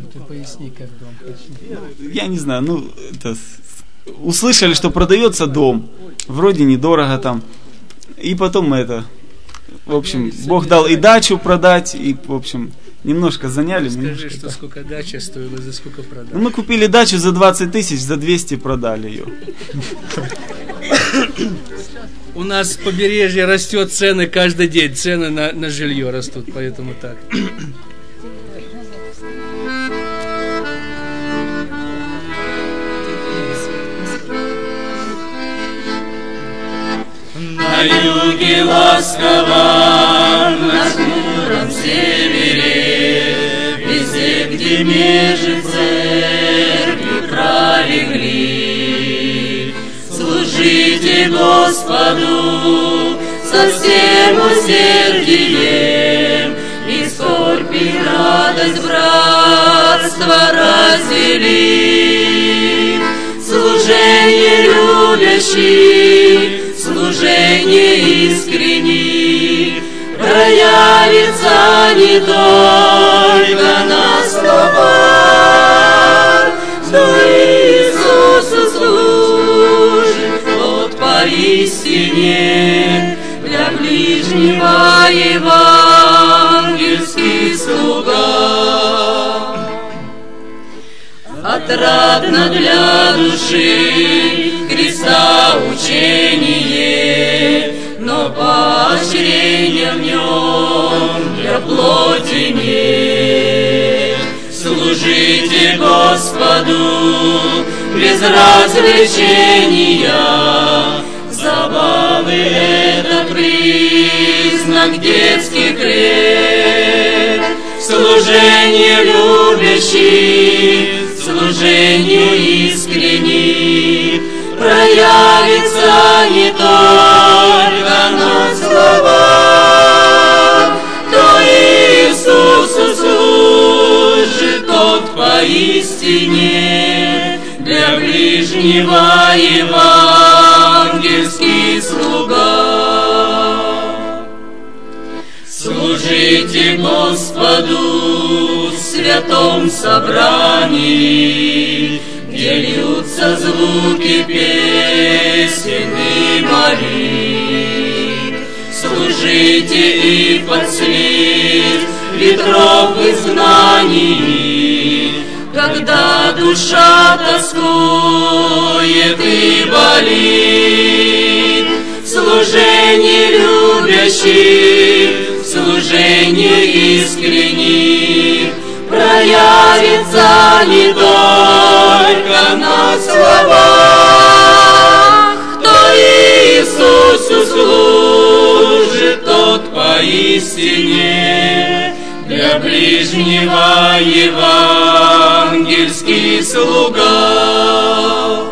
Ты поясни, как дом. Я не знаю, услышали, что продается дом, вроде недорого там, и потом в общем, Бог дал и дачу продать, и, в общем, немножко заняли. Скажи, что сколько дача стоила, за сколько продали. Мы купили дачу за 20 тысяч, за 200 продали ее. У нас в побережье растет цены каждый день, цены на жилье растут, поэтому так. На юге ласково, на хмуром севере, везде, где межи церкви пролегли, служите Господу со всем усердием, и скорбь и радость братства разделим. Служение любящих, служение искренне проявится не только на словах, но Иисусу служит тот поистине для ближнего евангельский слуга. Отрадно для души Христа учение, но поощрение в нем для плоти нет. Служите Господу без развлечения, забавы — это признак детских лет. Служение любящих, служение искренне проявится не только на словах, но Иисусу служит тот поистине для ближнего евангельский слуга. Служите Господу в святом собрании, где льются звуки песен и молитв. Служите и под свет ветров изгнаний, когда душа тоскует и болит. Служение любящих, служение искренне проявится не только на словах, но Иисусу служит тот поистине для ближнего евангельский слуга.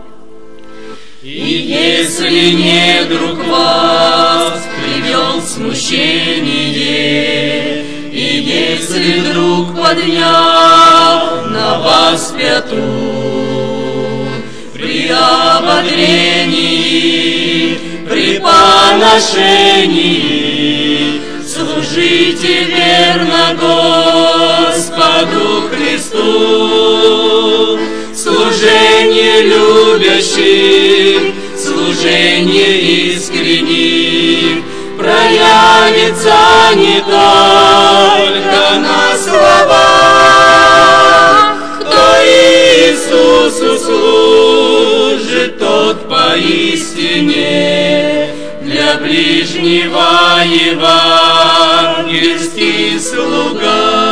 И если недруг вас привел в смущение, и если вдруг поднял на вас пяту, при ободрении, при поношении, служите верно Господу Христу. Служение любящих, служение искренне проявится не только на словах, но Иисусу служит тот поистине для ближнего евангельский слуга.